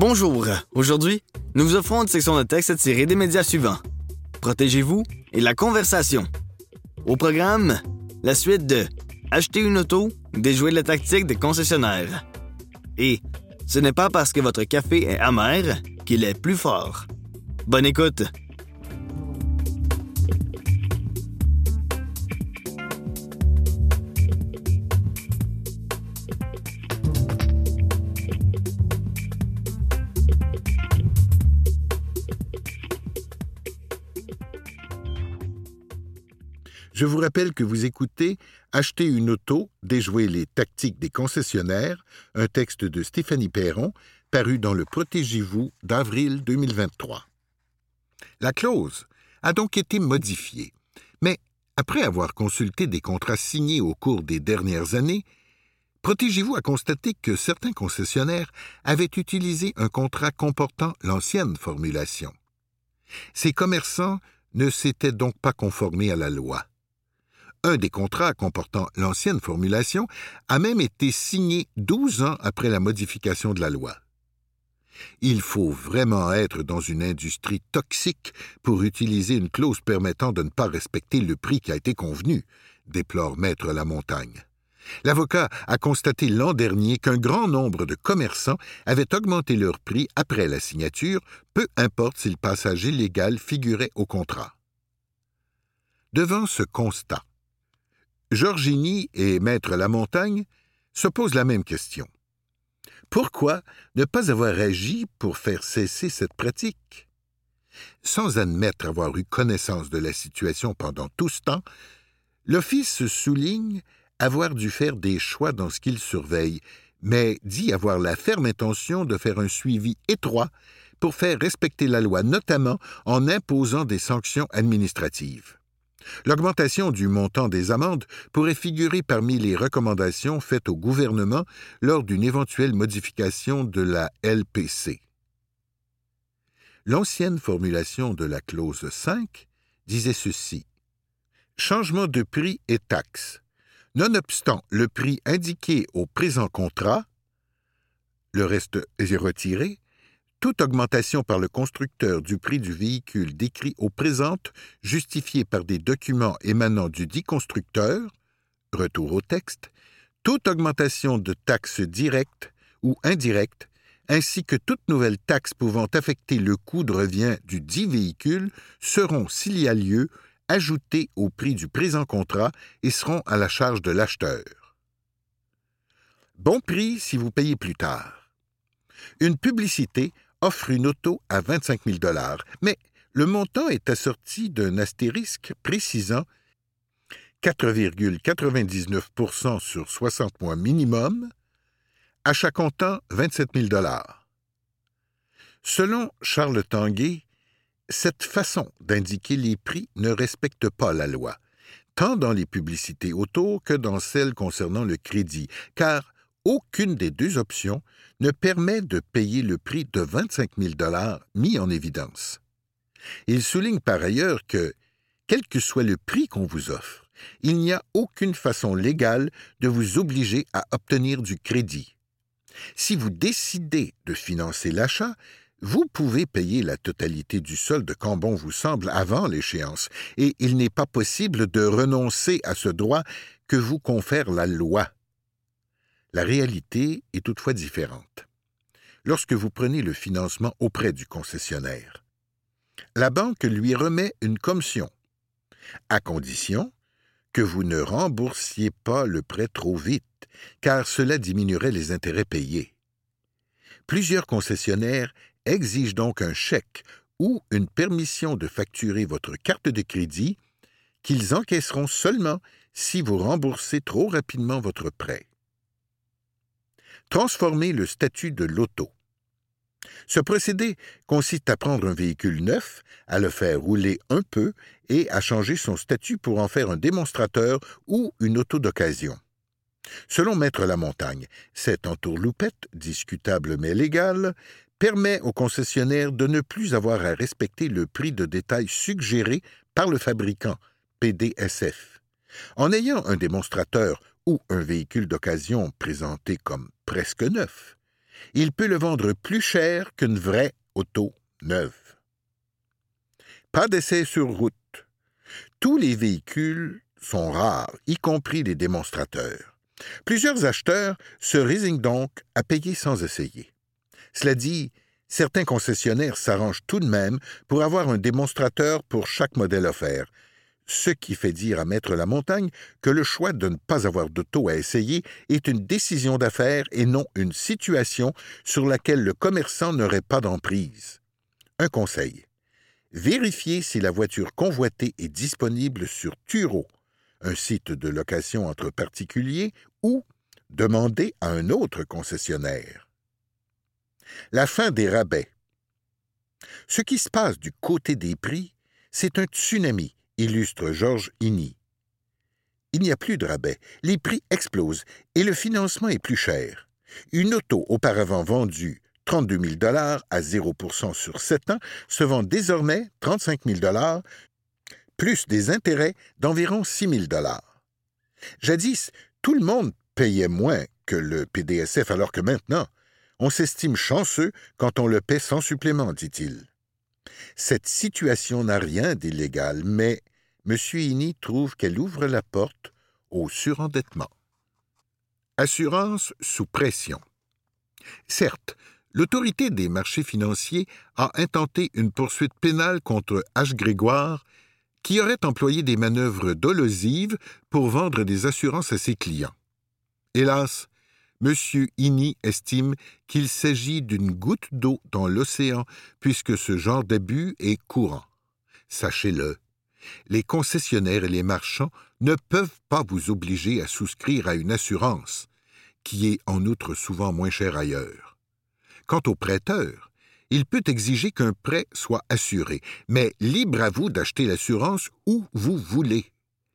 Bonjour, aujourd'hui, nous vous offrons une section de texte tirée des médias suivants. Protégez-vous et la conversation. Au programme, la suite de Acheter une auto, déjouer la tactique des concessionnaires. Et ce n'est pas parce que votre café est amer qu'il est plus fort. Bonne écoute! Je vous rappelle que vous écoutez Acheter une auto, déjouer les tactiques des concessionnaires, un texte de Stéphanie Perron, paru dans le Protégez-vous d'avril 2023. La clause a donc été modifiée, mais après avoir consulté des contrats signés au cours des dernières années, Protégez-vous a constaté que certains concessionnaires avaient utilisé un contrat comportant l'ancienne formulation. Ces commerçants ne s'étaient donc pas conformés à la loi. Un des contrats comportant l'ancienne formulation a même été signé 12 ans après la modification de la loi. Il faut vraiment être dans une industrie toxique pour utiliser une clause permettant de ne pas respecter le prix qui a été convenu, déplore Maître Lamontagne. L'avocat a constaté l'an dernier qu'un grand nombre de commerçants avaient augmenté leur prix après la signature, peu importe si le passage illégal figurait au contrat. Devant ce constat, Georgini et Maître Lamontagne se posent la même question. Pourquoi ne pas avoir agi pour faire cesser cette pratique? Sans admettre avoir eu connaissance de la situation pendant tout ce temps, l'Office souligne avoir dû faire des choix dans ce qu'il surveille, mais dit avoir la ferme intention de faire un suivi étroit pour faire respecter la loi, notamment en imposant des sanctions administratives. L'augmentation du montant des amendes pourrait figurer parmi les recommandations faites au gouvernement lors d'une éventuelle modification de la LPC. L'ancienne formulation de la clause 5 disait ceci: « Changement de prix et taxes. Nonobstant le prix indiqué au présent contrat, le reste est retiré, toute augmentation par le constructeur du prix du véhicule décrit au présent, justifiée par des documents émanant du dit constructeur, retour au texte, toute augmentation de taxes directes ou indirectes, ainsi que toute nouvelle taxe pouvant affecter le coût de revient du dit véhicule seront, s'il y a lieu, ajoutées au prix du présent contrat et seront à la charge de l'acheteur. Bon prix si vous payez plus tard. Une publicité offre une auto à 25 000 $, mais le montant est assorti d'un astérisque précisant 4,99% sur 60 mois minimum, achat comptant 27 000 $. Selon Charles Tanguay, cette façon d'indiquer les prix ne respecte pas la loi, tant dans les publicités auto que dans celles concernant le crédit, car aucune des deux options ne permet de payer le prix de 25 000 $ mis en évidence. Il souligne par ailleurs que, quel que soit le prix qu'on vous offre, il n'y a aucune façon légale de vous obliger à obtenir du crédit. Si vous décidez de financer l'achat, vous pouvez payer la totalité du solde quand bon vous semble avant l'échéance, et il n'est pas possible de renoncer à ce droit que vous confère la loi. La réalité est toutefois différente. Lorsque vous prenez le financement auprès du concessionnaire, la banque lui remet une commission, à condition que vous ne remboursiez pas le prêt trop vite, car cela diminuerait les intérêts payés. Plusieurs concessionnaires exigent donc un chèque ou une permission de facturer votre carte de crédit qu'ils encaisseront seulement si vous remboursez trop rapidement votre prêt. Transformer le statut de l'auto. Ce procédé consiste à prendre un véhicule neuf, à le faire rouler un peu et à changer son statut pour en faire un démonstrateur ou une auto d'occasion. Selon Maître Lamontagne, cette entourloupette, discutable mais légale, permet au concessionnaire de ne plus avoir à respecter le prix de détail suggéré par le fabricant, PDSF. En ayant un démonstrateur ou un véhicule d'occasion présenté comme presque neuf, il peut le vendre plus cher qu'une vraie auto neuve. Pas d'essai sur route. Tous les véhicules sont rares, y compris les démonstrateurs. Plusieurs acheteurs se résignent donc à payer sans essayer. Cela dit, certains concessionnaires s'arrangent tout de même pour avoir un démonstrateur pour chaque modèle offert, ce qui fait dire à Maître Lamontagne que le choix de ne pas avoir d'auto à essayer est une décision d'affaires et non une situation sur laquelle le commerçant n'aurait pas d'emprise. Un conseil. Vérifiez si la voiture convoitée est disponible sur Turo, un site de location entre particuliers, ou demandez à un autre concessionnaire. La fin des rabais. Ce qui se passe du côté des prix, c'est un tsunami, illustre Georges Iny. Il n'y a plus de rabais, les prix explosent et le financement est plus cher. Une auto auparavant vendue 32 000 $ à 0% sur 7 ans se vend désormais 35 000 $, plus des intérêts d'environ 6 000 $. Jadis, tout le monde payait moins que le PDSF, alors que maintenant, on s'estime chanceux quand on le paie sans supplément, dit-il. Cette situation n'a rien d'illégal, mais M. Iny trouve qu'elle ouvre la porte au surendettement. Assurance sous pression. Certes, l'autorité des marchés financiers a intenté une poursuite pénale contre H. Grégoire, qui aurait employé des manœuvres dolosives pour vendre des assurances à ses clients. Hélas, M. Iny estime qu'il s'agit d'une goutte d'eau dans l'océan, puisque ce genre d'abus est courant. Sachez-le, les concessionnaires et les marchands ne peuvent pas vous obliger à souscrire à une assurance, qui est en outre souvent moins chère ailleurs. Quant au prêteur, il peut exiger qu'un prêt soit assuré, mais libre à vous d'acheter l'assurance où vous voulez.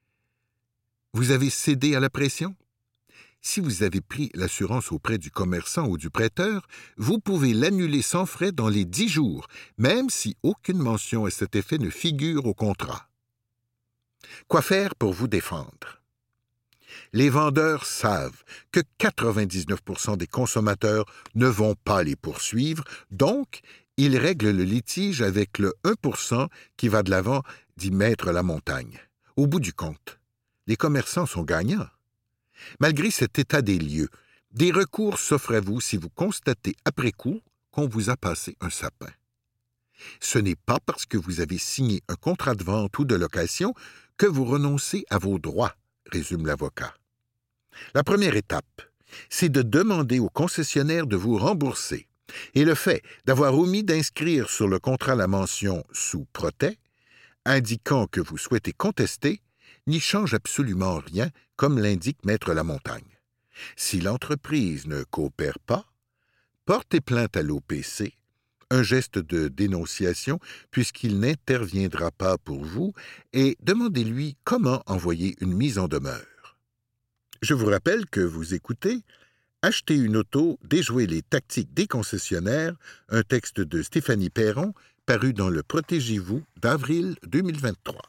Vous avez cédé à la pression? Si vous avez pris l'assurance auprès du commerçant ou du prêteur, vous pouvez l'annuler sans frais dans les 10 jours, même si aucune mention à cet effet ne figure au contrat. Quoi faire pour vous défendre? Les vendeurs savent que 99% des consommateurs ne vont pas les poursuivre, donc ils règlent le litige avec le 1% qui va de l'avant, dit Maître Lamontagne. Au bout du compte, les commerçants sont gagnants. Malgré cet état des lieux, des recours s'offrent à vous si vous constatez après coup qu'on vous a passé un sapin. Ce n'est pas parce que vous avez signé un contrat de vente ou de location que vous renoncez à vos droits, résume l'avocat. La première étape, c'est de demander au concessionnaire de vous rembourser. Et le fait d'avoir omis d'inscrire sur le contrat la mention « sous protêt », indiquant que vous souhaitez contester, n'y change absolument rien, comme l'indique Maître Lamontagne. Si l'entreprise ne coopère pas, portez plainte à l'OPC, un geste de dénonciation puisqu'il n'interviendra pas pour vous, et demandez-lui comment envoyer une mise en demeure. Je vous rappelle que vous écoutez « Acheter une auto, déjouer les tactiques des concessionnaires », un texte de Stéphanie Perron, paru dans le Protégez-vous d'avril 2023.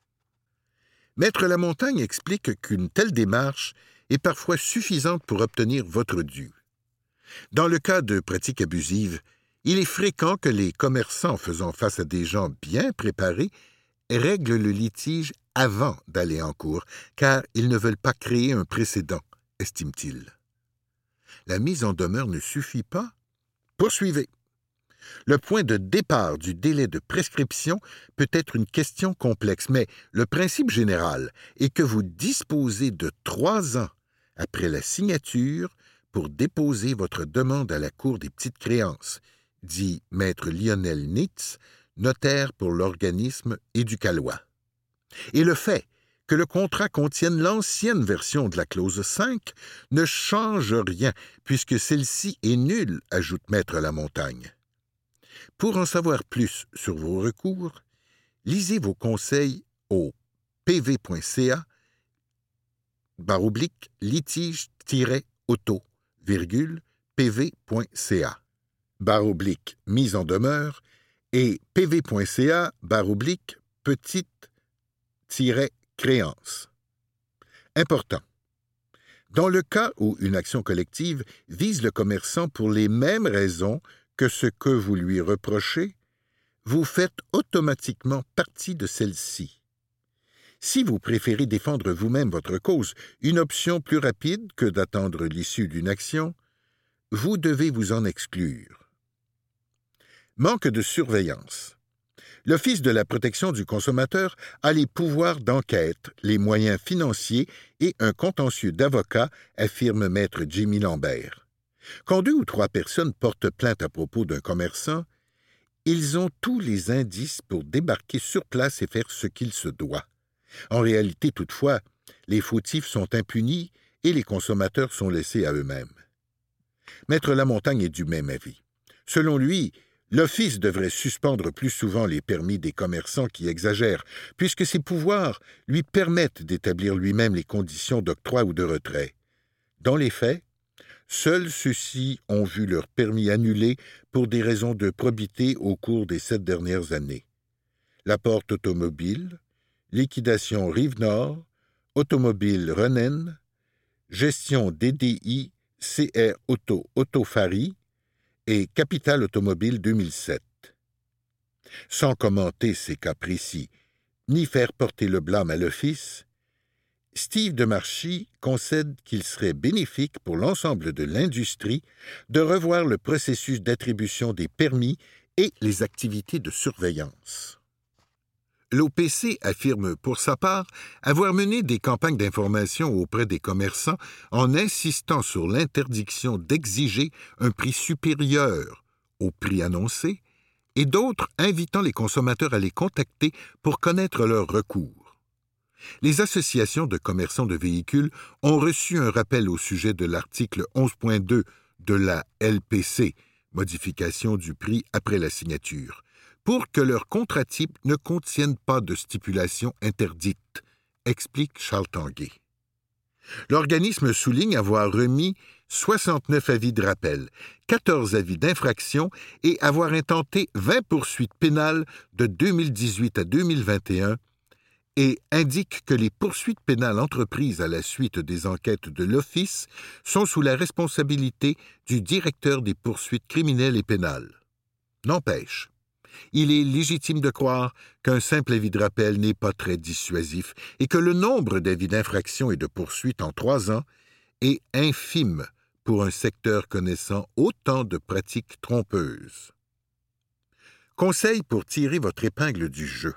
Maître Lamontagne explique qu'une telle démarche est parfois suffisante pour obtenir votre dû. Dans le cas de pratiques abusives, il est fréquent que les commerçants faisant face à des gens bien préparés règlent le litige avant d'aller en cours, car ils ne veulent pas créer un précédent, estime-t-il. La mise en demeure ne suffit pas? Poursuivez. Le point de départ du délai de prescription peut être une question complexe, mais le principe général est que vous disposez de 3 ans après la signature pour déposer votre demande à la Cour des petites créances, dit Maître Lionel Nitz, notaire pour l'organisme Éducalois. Et le fait que le contrat contienne l'ancienne version de la clause 5 ne change rien, puisque celle-ci est nulle, ajoute Maître Lamontagne. Pour en savoir plus sur vos recours, lisez vos conseils au pv.ca/litige-auto, /pv.ca/mise en demeure et pv.ca/petite-créance. Important. Dans le cas où une action collective vise le commerçant pour les mêmes raisons que ce que vous lui reprochez, vous faites automatiquement partie de celle-ci. Si vous préférez défendre vous-même votre cause, une option plus rapide que d'attendre l'issue d'une action, vous devez vous en exclure. Manque de surveillance. L'Office de la protection du consommateur a les pouvoirs d'enquête, les moyens financiers et un contentieux d'avocats, affirme maître Jimmy Lambert. Quand 2 ou 3 personnes portent plainte à propos d'un commerçant, ils ont tous les indices pour débarquer sur place et faire ce qu'il se doit. En réalité, toutefois, les fautifs sont impunis et les consommateurs sont laissés à eux-mêmes. Maître Lamontagne est du même avis. Selon lui, l'Office devrait suspendre plus souvent les permis des commerçants qui exagèrent, puisque ses pouvoirs lui permettent d'établir lui-même les conditions d'octroi ou de retrait. Dans les faits, seuls ceux-ci ont vu leur permis annulé pour des raisons de probité au cours des 7 dernières années. La Porte Automobile, Liquidation Rive-Nord, Automobile Renen, Gestion DDI, CR Autofari et Capital Automobile 2007. Sans commenter ces cas précis, ni faire porter le blâme à l'Office, Steve Demarchi concède qu'il serait bénéfique pour l'ensemble de l'industrie de revoir le processus d'attribution des permis et les activités de surveillance. L'OPC affirme pour sa part avoir mené des campagnes d'information auprès des commerçants en insistant sur l'interdiction d'exiger un prix supérieur au prix annoncé et d'autres invitant les consommateurs à les contacter pour connaître leurs recours. Les associations de commerçants de véhicules ont reçu un rappel au sujet de l'article 11.2 de la LPC, modification du prix après la signature, pour que leur contrat type ne contienne pas de stipulations interdites, explique Charles Tanguay. L'organisme souligne avoir remis 69 avis de rappel, 14 avis d'infraction et avoir intenté 20 poursuites pénales de 2018 à 2021 et indique que les poursuites pénales entreprises à la suite des enquêtes de l'Office sont sous la responsabilité du directeur des poursuites criminelles et pénales. N'empêche, il est légitime de croire qu'un simple avis de rappel n'est pas très dissuasif et que le nombre d'avis d'infraction et de poursuites en 3 ans est infime pour un secteur connaissant autant de pratiques trompeuses. Conseil pour tirer votre épingle du jeu.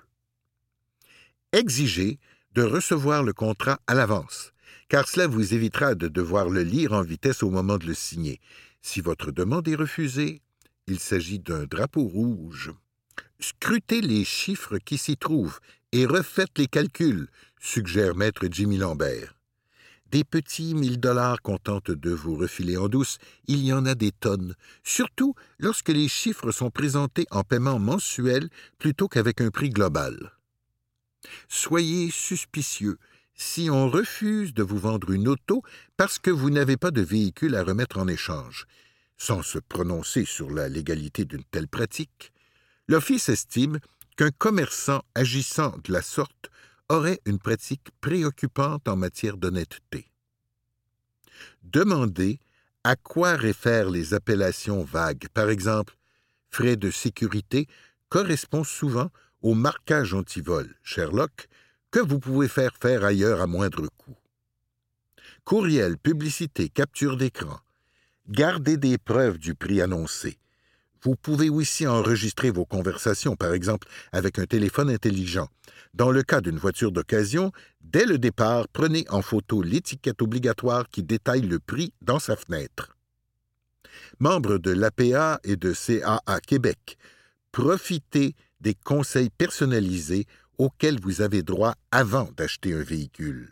Exigez de recevoir le contrat à l'avance, car cela vous évitera de devoir le lire en vitesse au moment de le signer. Si votre demande est refusée, il s'agit d'un drapeau rouge. Scrutez les chiffres qui s'y trouvent et refaites les calculs, suggère maître Jimmy Lambert. Des petits 1 000 $ qu'on tente de vous refiler en douce, il y en a des tonnes, surtout lorsque les chiffres sont présentés en paiement mensuel plutôt qu'avec un prix global. Soyez suspicieux si on refuse de vous vendre une auto parce que vous n'avez pas de véhicule à remettre en échange. Sans se prononcer sur la légalité d'une telle pratique, l'Office estime qu'un commerçant agissant de la sorte aurait une pratique préoccupante en matière d'honnêteté. Demandez à quoi réfèrent les appellations vagues. Par exemple, frais de sécurité correspond souvent au marquage anti-vol, Sherlock, que vous pouvez faire ailleurs à moindre coût. Courriel, publicité, capture d'écran. Gardez des preuves du prix annoncé. Vous pouvez aussi enregistrer vos conversations, par exemple avec un téléphone intelligent. Dans le cas d'une voiture d'occasion, dès le départ, prenez en photo l'étiquette obligatoire qui détaille le prix dans sa fenêtre. Membre de l'APA et de CAA Québec, profitez des conseils personnalisés auxquels vous avez droit avant d'acheter un véhicule.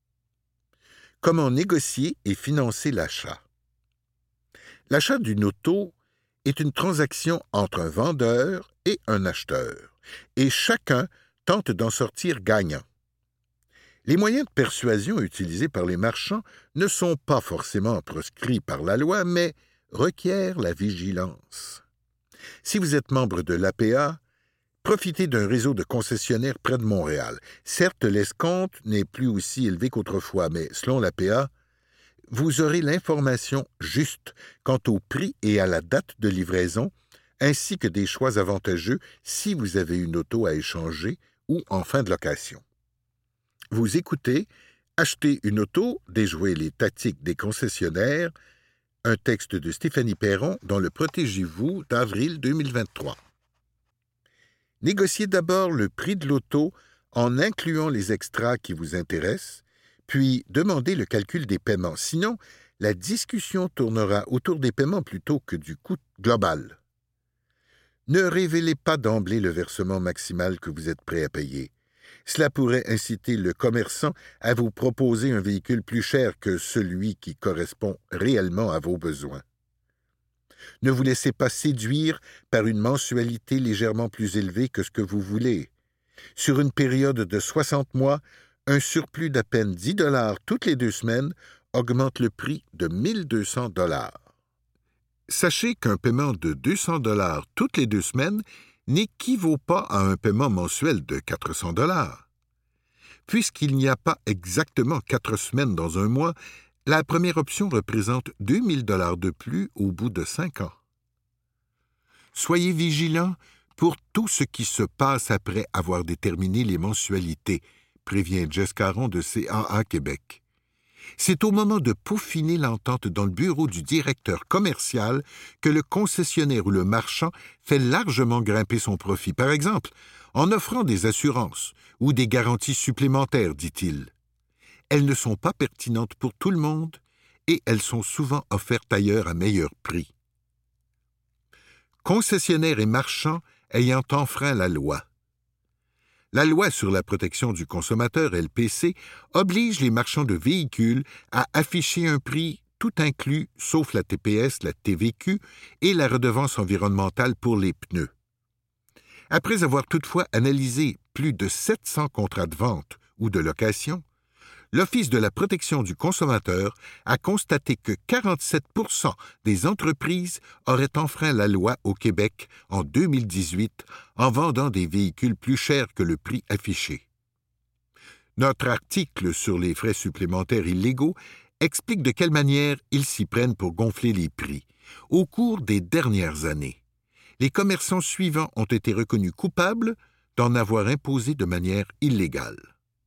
Comment négocier et financer l'achat? L'achat d'une auto est une transaction entre un vendeur et un acheteur, et chacun tente d'en sortir gagnant. Les moyens de persuasion utilisés par les marchands ne sont pas forcément proscrits par la loi, mais requièrent la vigilance. Si vous êtes membre de l'APA, profitez d'un réseau de concessionnaires près de Montréal. Certes, l'escompte n'est plus aussi élevé qu'autrefois, mais selon l'APA, vous aurez l'information juste quant au prix et à la date de livraison, ainsi que des choix avantageux si vous avez une auto à échanger ou en fin de location. Vous écoutez « Acheter une auto, déjouer les tactiques des concessionnaires », un texte de Stéphanie Perron dans le Protégez-vous d'avril 2023. Négociez d'abord le prix de l'auto en incluant les extras qui vous intéressent, puis demandez le calcul des paiements. Sinon, la discussion tournera autour des paiements plutôt que du coût global. Ne révélez pas d'emblée le versement maximal que vous êtes prêt à payer. Cela pourrait inciter le commerçant à vous proposer un véhicule plus cher que celui qui correspond réellement à vos besoins. Ne vous laissez pas séduire par une mensualité légèrement plus élevée que ce que vous voulez. Sur une période de 60 mois, un surplus d'à peine 10 $ toutes les 2 semaines augmente le prix de 1 200 $. Sachez qu'un paiement de 200 $ toutes les 2 semaines n'équivaut pas à un paiement mensuel de 400 $. Puisqu'il n'y a pas exactement 4 semaines dans un mois, la première option représente 2 000 $ de plus au bout de 5 ans. Soyez vigilants pour tout ce qui se passe après avoir déterminé les mensualités, prévient Jess Caron de CAA Québec. C'est au moment de peaufiner l'entente dans le bureau du directeur commercial que le concessionnaire ou le marchand fait largement grimper son profit, par exemple en offrant des assurances ou des garanties supplémentaires, dit-il. Elles ne sont pas pertinentes pour tout le monde et elles sont souvent offertes ailleurs à meilleur prix. Concessionnaires et marchands ayant enfreint la loi. La Loi sur la protection du consommateur, LPC, oblige les marchands de véhicules à afficher un prix tout inclus, sauf la TPS, la TVQ et la redevance environnementale pour les pneus. Après avoir toutefois analysé plus de 700 contrats de vente ou de location, l'Office de la protection du consommateur a constaté que 47 % des entreprises auraient enfreint la loi au Québec en 2018 en vendant des véhicules plus chers que le prix affiché. Notre article sur les frais supplémentaires illégaux explique de quelle manière ils s'y prennent pour gonfler les prix. Au cours des dernières années, les commerçants suivants ont été reconnus coupables d'en avoir imposé de manière illégale.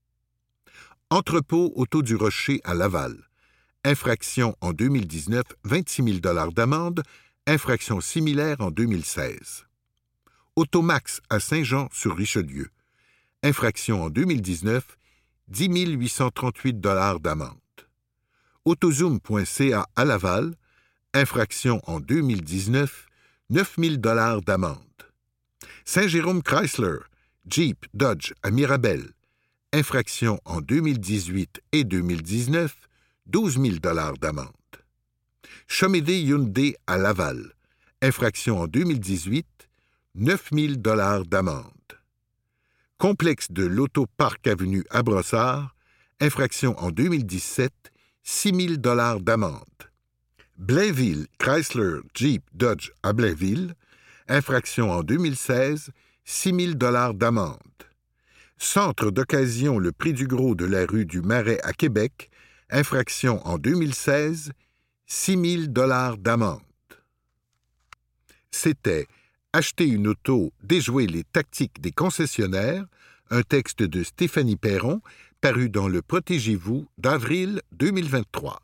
Entrepôt Auto du Rocher à Laval. Infraction en 2019, 26 000 $ d'amende. Infraction similaire en 2016. Automax à Saint-Jean-sur-Richelieu. Infraction en 2019, 10 838 $ d'amende. Autozoom.ca à Laval. Infraction en 2019, 9 000 $ d'amende. Saint-Jérôme Chrysler, Jeep, Dodge à Mirabel. Infraction en 2018 et 2019, 12 000 $ d'amende. Chomédé Hyundai à Laval. Infraction en 2018, 9 000 $ d'amende. Complexe de l'Autoparc Avenue à Brossard. Infraction en 2017, 6 000 $ d'amende. Blainville, Chrysler, Jeep, Dodge à Blainville. Infraction en 2016, 6 000 $ d'amende. Centre d'occasion Le Prix du Gros de la rue du Marais à Québec. Infraction en 2016, 6 000 $ d'amende. C'était « Acheter une auto, déjouer les tactiques des concessionnaires », un texte de Stéphanie Perron, paru dans le Protégez-vous d'avril 2023.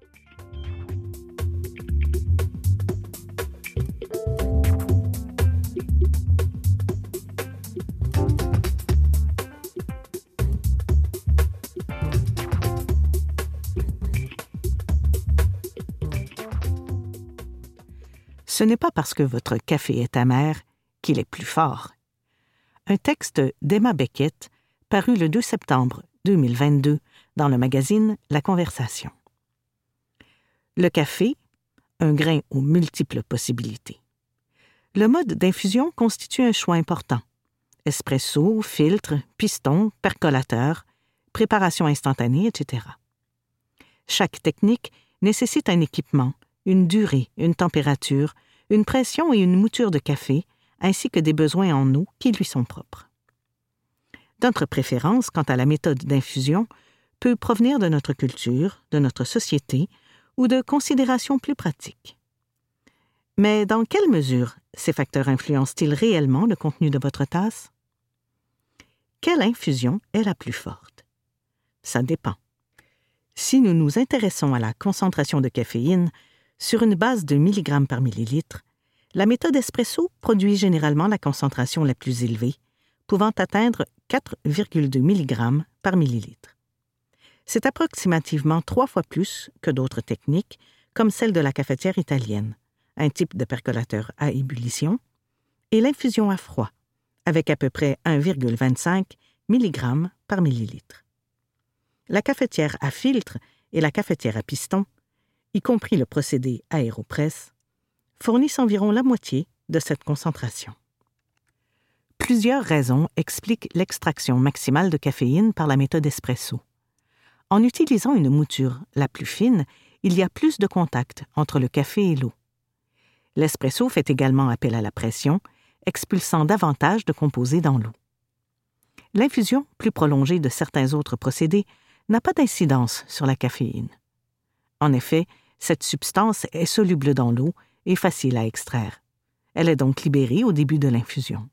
Ce n'est pas parce que votre café est amer qu'il est plus fort. Un texte d'Emma Beckett, paru le 2 septembre 2022 dans le magazine La Conversation. Le café, un grain aux multiples possibilités. Le mode d'infusion constitue un choix important. Espresso, filtre, piston, percolateur, préparation instantanée, etc. Chaque technique nécessite un équipement, une durée, une température, une pression et une mouture de café, ainsi que des besoins en eau qui lui sont propres. Notre préférence quant à la méthode d'infusion peut provenir de notre culture, de notre société ou de considérations plus pratiques. Mais dans quelle mesure ces facteurs influencent-ils réellement le contenu de votre tasse? Quelle infusion est la plus forte? Ça dépend. Si nous nous intéressons à la concentration de caféine sur une base de milligrammes par millilitre, la méthode espresso produit généralement la concentration la plus élevée, pouvant atteindre 4,2 mg par millilitre. C'est approximativement 3 fois plus que d'autres techniques, comme celle de la cafetière italienne, un type de percolateur à ébullition, et l'infusion à froid, avec à peu près 1,25 mg par millilitre. La cafetière à filtre et la cafetière à piston, y compris le procédé aéropress, fournissent environ la moitié de cette concentration. Plusieurs raisons expliquent l'extraction maximale de caféine par la méthode espresso. En utilisant une mouture la plus fine, il y a plus de contact entre le café et l'eau. L'espresso fait également appel à la pression, expulsant davantage de composés dans l'eau. L'infusion plus prolongée de certains autres procédés n'a pas d'incidence sur la caféine. En effet, cette substance est soluble dans l'eau et facile à extraire. Elle est donc libérée au début de l'infusion.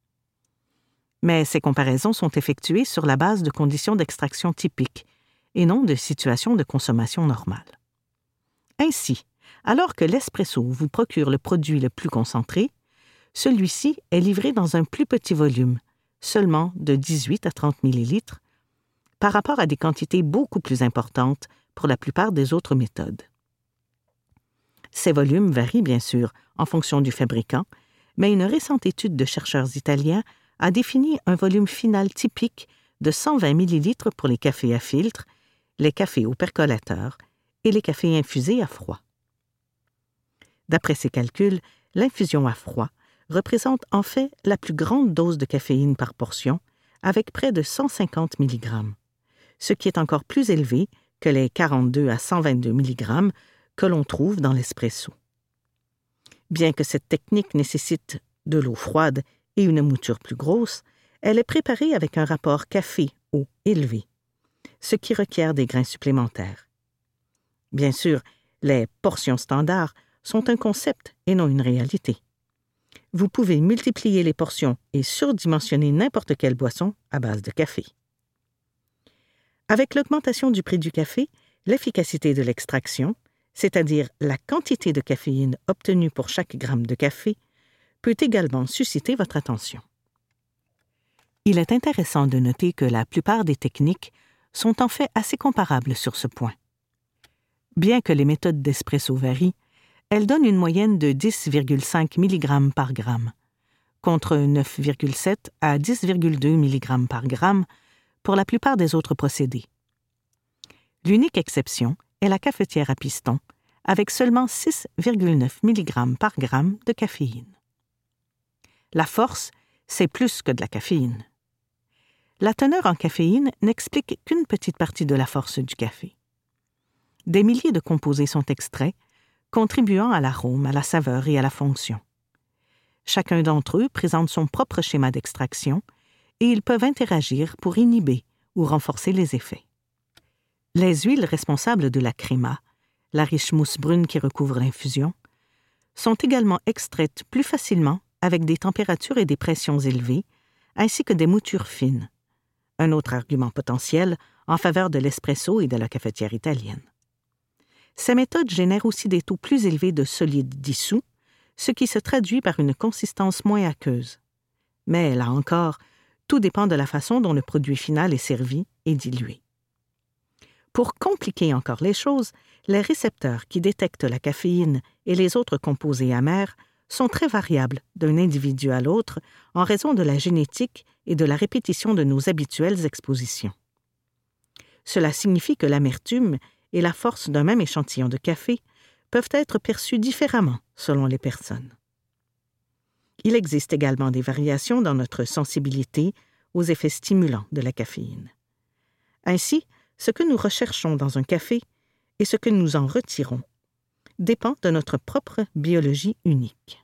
Mais ces comparaisons sont effectuées sur la base de conditions d'extraction typiques et non de situations de consommation normale. Ainsi, alors que l'espresso vous procure le produit le plus concentré, celui-ci est livré dans un plus petit volume, seulement de 18 à 30 ml, par rapport à des quantités beaucoup plus importantes pour la plupart des autres méthodes. Ces volumes varient bien sûr en fonction du fabricant, mais une récente étude de chercheurs italiens a défini un volume final typique de 120 ml pour les cafés à filtre, les cafés au percolateur et les cafés infusés à froid. D'après ces calculs, l'infusion à froid représente en fait la plus grande dose de caféine par portion, avec près de 150 mg, ce qui est encore plus élevé que les 42 à 122 mg que l'on trouve dans l'espresso. Bien que cette technique nécessite de l'eau froide et une mouture plus grosse, elle est préparée avec un rapport café-eau élevé, ce qui requiert des grains supplémentaires. Bien sûr, les portions standards sont un concept et non une réalité. Vous pouvez multiplier les portions et surdimensionner n'importe quelle boisson à base de café. Avec l'augmentation du prix du café, l'efficacité de l'extraction, c'est-à-dire la quantité de caféine obtenue pour chaque gramme de café, peut également susciter votre attention. Il est intéressant de noter que la plupart des techniques sont en fait assez comparables sur ce point. Bien que les méthodes d'espresso varient, elles donnent une moyenne de 10,5 mg par gramme, contre 9,7 à 10,2 mg par gramme pour la plupart des autres procédés. L'unique exception est la cafetière à piston, avec seulement 6,9 mg par gramme de caféine. La force, c'est plus que de la caféine. La teneur en caféine n'explique qu'une petite partie de la force du café. Des milliers de composés sont extraits, contribuant à l'arôme, à la saveur et à la fonction. Chacun d'entre eux présente son propre schéma d'extraction et ils peuvent interagir pour inhiber ou renforcer les effets. Les huiles responsables de la créma, la riche mousse brune qui recouvre l'infusion, sont également extraites plus facilement avec des températures et des pressions élevées, ainsi que des moutures fines. Un autre argument potentiel en faveur de l'espresso et de la cafetière italienne. Ces méthodes génèrent aussi des taux plus élevés de solides dissous, ce qui se traduit par une consistance moins aqueuse. Mais, là encore, tout dépend de la façon dont le produit final est servi et dilué. Pour compliquer encore les choses, les récepteurs qui détectent la caféine et les autres composés amers sont très variables d'un individu à l'autre en raison de la génétique et de la répétition de nos habituelles expositions. Cela signifie que l'amertume et la force d'un même échantillon de café peuvent être perçues différemment selon les personnes. Il existe également des variations dans notre sensibilité aux effets stimulants de la caféine. Ainsi, ce que nous recherchons dans un café et ce que nous en retirons dépend de notre propre biologie unique.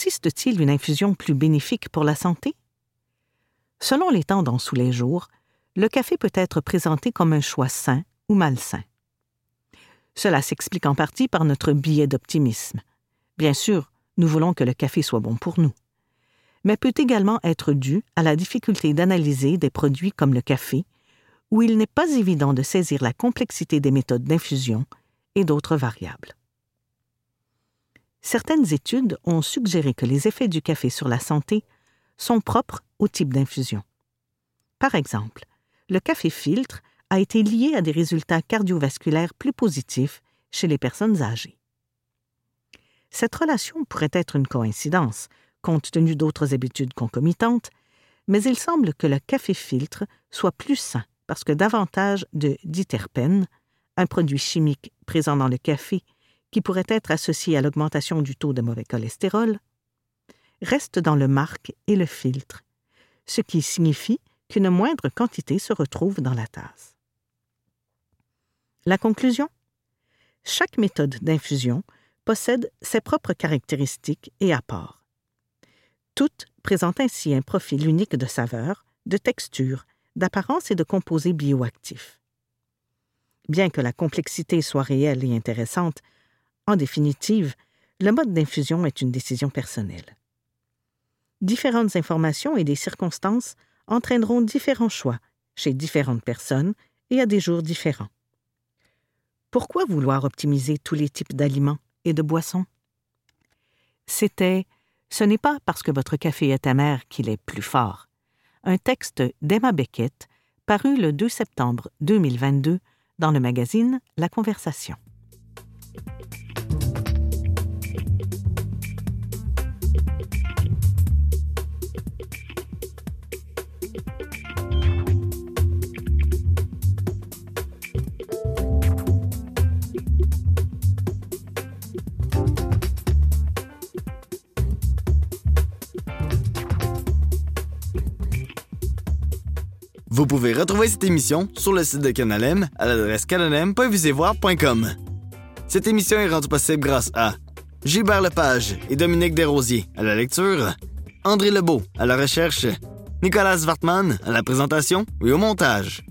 Existe-t-il une infusion plus bénéfique pour la santé? Selon les tendances ou les jours, le café peut être présenté comme un choix sain ou malsain. Cela s'explique en partie par notre biais d'optimisme. Bien sûr, nous voulons que le café soit bon pour nous, mais peut également être dû à la difficulté d'analyser des produits comme le café, où il n'est pas évident de saisir la complexité des méthodes d'infusion et d'autres variables. Certaines études ont suggéré que les effets du café sur la santé sont propres au type d'infusion. Par exemple, le café filtre a été lié à des résultats cardiovasculaires plus positifs chez les personnes âgées. Cette relation pourrait être une coïncidence, compte tenu d'autres habitudes concomitantes, mais il semble que le café filtre soit plus sain parce que davantage de diterpènes, un produit chimique présent dans le café qui pourrait être associé à l'augmentation du taux de mauvais cholestérol, restent dans le marc et le filtre, ce qui signifie qu'une moindre quantité se retrouve dans la tasse. La conclusion? Chaque méthode d'infusion possède ses propres caractéristiques et apports. Toutes présentent ainsi un profil unique de saveur, de texture, d'apparence et de composés bioactifs. Bien que la complexité soit réelle et intéressante, en définitive, le mode d'infusion est une décision personnelle. Différentes informations et des circonstances entraîneront différents choix chez différentes personnes et à des jours différents. Pourquoi vouloir optimiser tous les types d'aliments et de boissons? C'était « Ce n'est pas parce que votre café est amer qu'il est plus fort », un texte d'Emma Beckett paru le 2 septembre 2022 dans le magazine La Conversation. Vous pouvez retrouver cette émission sur le site de Canal M à l'adresse canalm.visevoir.com. Cette émission est rendue possible grâce à Gilbert Lepage et Dominique Desrosiers à la lecture, André Lebeau à la recherche, Nicolas Wartman à la présentation et au montage.